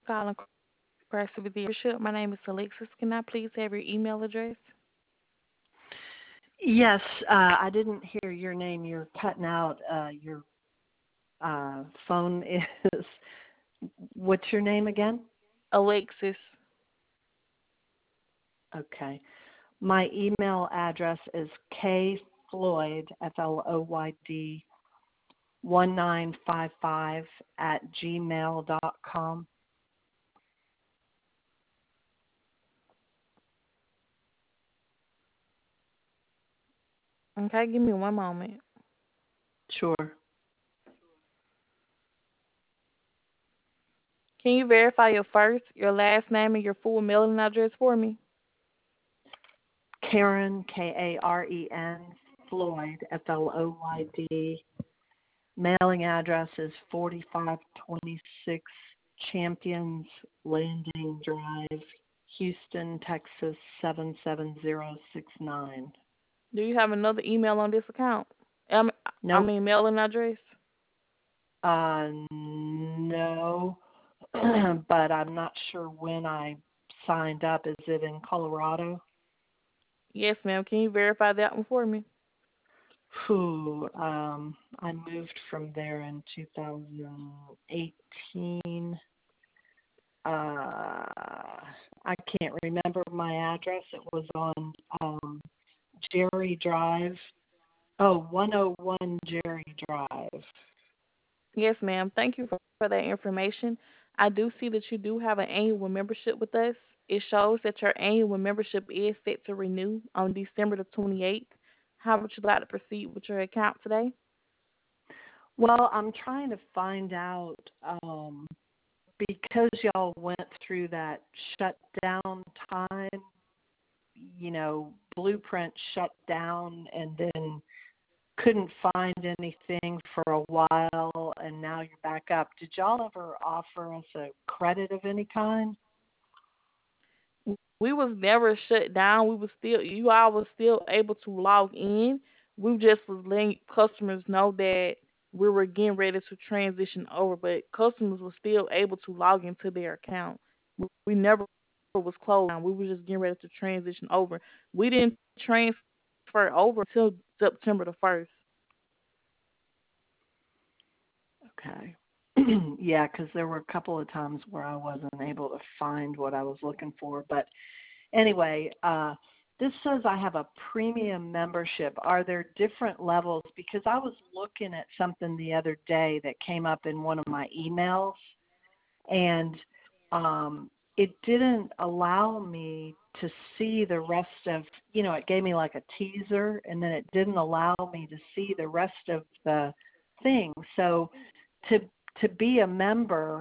calling Christ with the Bishop. My name is Alexis. Can I please have your email address? Yes, I didn't hear your name. You're cutting out. Your phone is. What's your name again? Alexis. Okay. My email address is kfloyd, Floyd, 1955 at gmail.com. Okay, give me one moment. Sure. Can you verify your first, your last name, and your full mailing address for me? Karen, Karen, Floyd, Floyd. Mailing address is 4526 Champions Landing Drive, Houston, Texas 77069. Do you have another email on this account? I Nope. mean, mailing address? No, but I'm not sure when I signed up. Is it in Colorado? Yes, ma'am. Can you verify that one for me? I moved from there in 2018. I can't remember my address. It was on Jerry Drive. Oh, 101 Jerry Drive. Yes, ma'am. Thank you for that information. I do see that you do have an annual membership with us. It shows that your annual membership is set to renew on December the 28th. How would you like to proceed with your account today? Well, I'm trying to find out because y'all went through that shutdown time, Blueprint shut down and then couldn't find anything for a while, and now you're back up. Did y'all ever offer us a credit of any kind? We was never shut down. We was still, you all was still able to log in. We just was letting customers know that we were getting ready to transition over, but customers were still able to log into their account. We never was closed down. We were just getting ready to transition over. We didn't transfer over until September the 1st. Okay. Yeah, because there were a couple of times where I wasn't able to find what I was looking for. But anyway, this says I have a premium membership. Are there different levels? Because I was looking at something the other day that came up in one of my emails, and it didn't allow me to see the rest of, it gave me like a teaser, and then it didn't allow me to see the rest of the thing. So to be a member,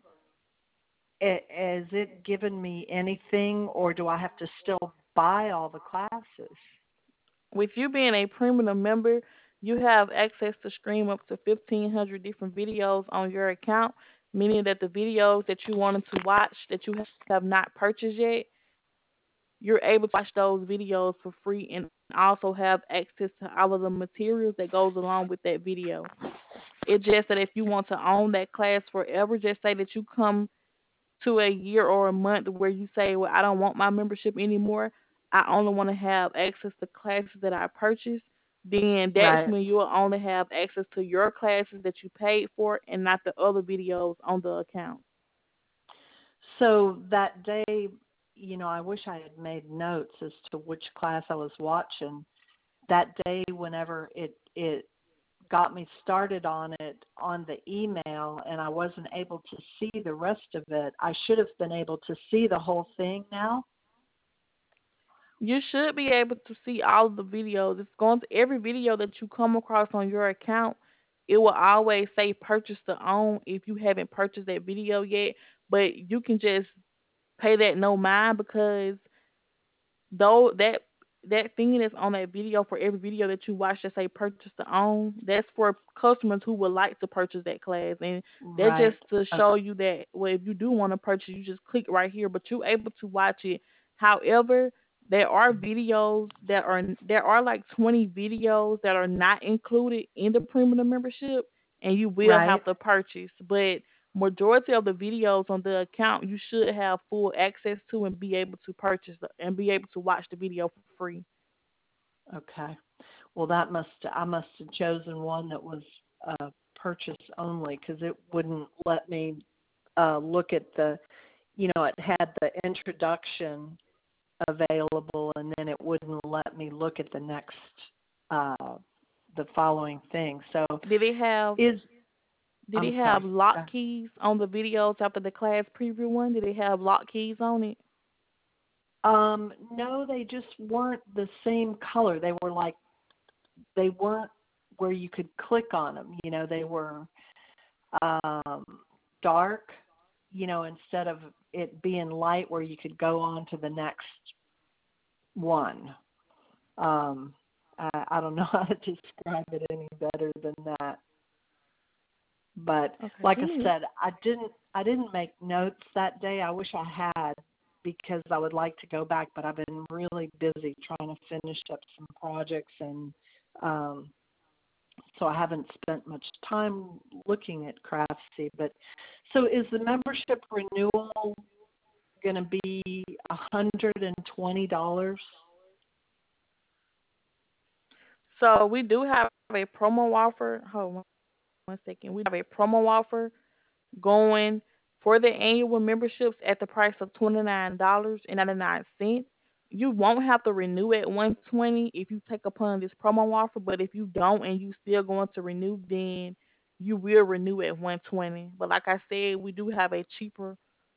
has it given me anything, or do I have to still buy all the classes? With you being a premium member, you have access to stream up to 1,500 different videos on your account, meaning that the videos that you wanted to watch that you have not purchased yet, you're able to watch those videos for free and also have access to all of the materials that goes along with that video. It's just that if you want to own that class forever, just say that you come to a year or a month where you say, well, I don't want my membership anymore. I only want to have access to classes that I purchased. Then that's Right. when you'll only have access to your classes that you paid for and not the other videos on the account. So that day, I wish I had made notes as to which class I was watching. That day, whenever it got me started on it on the email, and I wasn't able to see the rest of it, I should have been able to see the whole thing now. You should be able to see all of the videos. It's going to every video that you come across on your account. It will always say purchase to own if you haven't purchased that video yet. But you can just pay that no mind because though that thing that's on that video for every video that you watch that say purchase to own, that's for customers who would like to purchase that class. And that's Right. just to show you that, well, if you do want to purchase, you just click right here, but you're able to watch it. However, there are like 20 videos that are not included in the premium membership, and you will Right. have to purchase. But majority of the videos on the account you should have full access to and be able to purchase and be able to watch the video for free. Okay. Well, I must have chosen one that was purchase only because it wouldn't let me look at it had the introduction available, and then it wouldn't let me look at the next, uh, the following thing. So Did it have is, did I'm it have sorry. lock keys on the videos after the class preview one? Did it have lock keys on it? No, they just weren't the same color. They weren't where you could click on them. They were um, dark, instead of it being light where you could go on to the next one. I don't know how to describe it any better than that. But Okay, like give I me. said, I didn't make notes that day. I wish I had because I would like to go back, but I've been really busy trying to finish up some projects, and um, so I haven't spent much time looking at Craftsy. But so is the membership renewal going to be $120? So we do have a promo offer. Hold on 1 second. We have a promo offer going for the annual memberships at the price of $29.99. You won't have to renew at 120 if you take upon this promo offer, but if you don't and you still going to renew, then you will renew at 120. But like I said, we do have a cheaper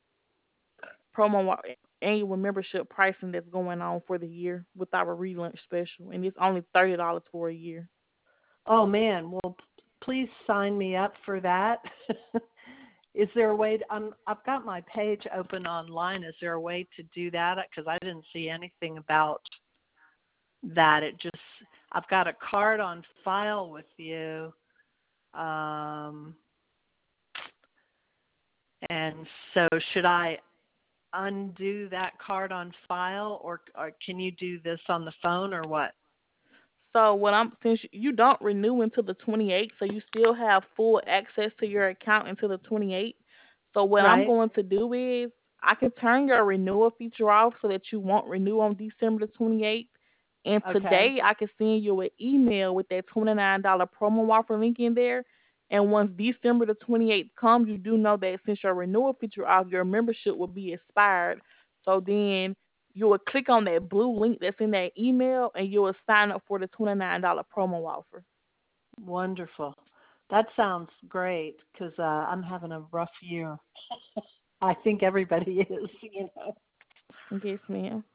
annual membership pricing that's going on for the year with our relaunch special, and it's only $30 for a year. Oh man, well please sign me up for that. Is there a way I've got my page open online. Is there a way to do that? Because I didn't see anything about that. I've got a card on file with you. Um, and so should I undo that card on file, or can you do this on the phone, or what? So since you don't renew until the 28th, so you still have full access to your account until the 28th. So what I'm Right? going to do is I can turn your renewal feature off so that you won't renew on December the 28th. And Okay. today I can send you an email with that $29 promo offer link in there. And once December the 28th comes, you do know that since your renewal feature off, your membership will be expired. So then you will click on that blue link that's in that email and you will sign up for the $29 promo offer. Wonderful. That sounds great because I'm having a rough year. I think everybody is. Yes, ma'am.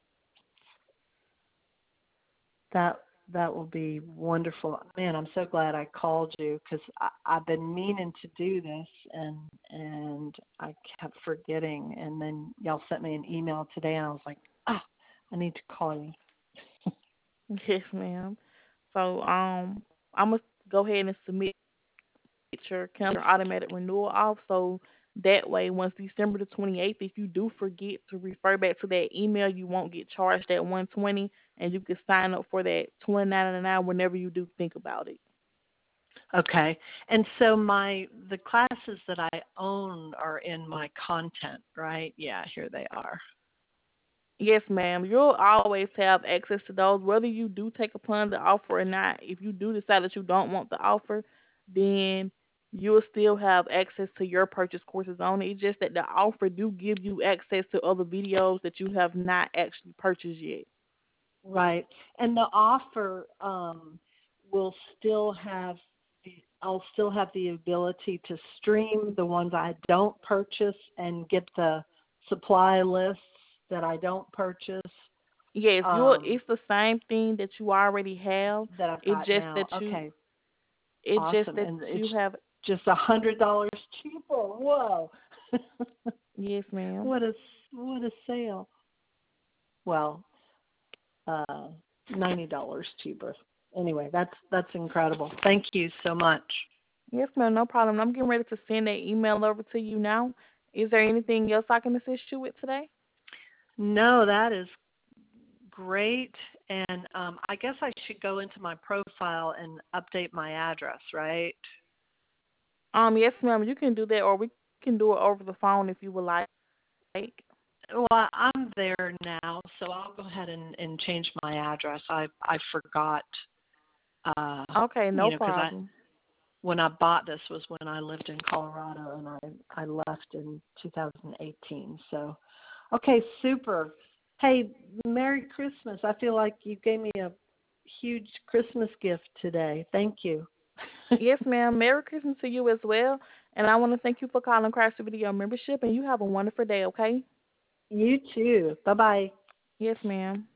That that will be wonderful. Man, I'm so glad I called you because I've been meaning to do this, and I kept forgetting. And then y'all sent me an email today, and I was like, I need to call you. Yes, ma'am. So I'm gonna go ahead and submit your calendar automatic renewal off. So that way, once December the 28th, if you do forget to refer back to that email, you won't get charged that 120, and you can sign up for that 29.99 whenever you do think about it. Okay. And so the classes that I own are in my content, right? Yeah, here they are. Yes, ma'am. You'll always have access to those, whether you do take upon the offer or not. If you do decide that you don't want the offer, then you'll still have access to your purchase courses on it. It's just that the offer do give you access to other videos that you have not actually purchased yet. Right. And the offer will still have I'll still have the ability to stream the ones I don't purchase and get the supply lists that I don't purchase, Yes, you'll. um, It's the same thing that you already have. that I've It's got just now. that you. Okay, It's just awesome. that And it's you have. just $100 cheaper. Whoa. Yes, ma'am. what a what a sale. Well, uh, $90 cheaper. Anyway, that's incredible. Thank you so much. Yes, ma'am. No problem. I'm getting ready to send that email over to you now. Is there anything else I can assist you with today? No, that is great. And I guess I should go into my profile and update my address, right? Yes, ma'am. You can do that, or we can do it over the phone if you would like. Well, I'm there now, so I'll go ahead and change my address. I forgot, Okay, no because problem. when I bought this was when I lived in Colorado, and I left in 2018. So, okay, super. Hey, Merry Christmas. I feel like you gave me a huge Christmas gift today. Thank you. Yes, ma'am. Merry Christmas to you as well. And I want to thank you for calling Craft Video Membership, and you have a wonderful day, okay? You too. Bye-bye. Yes, ma'am.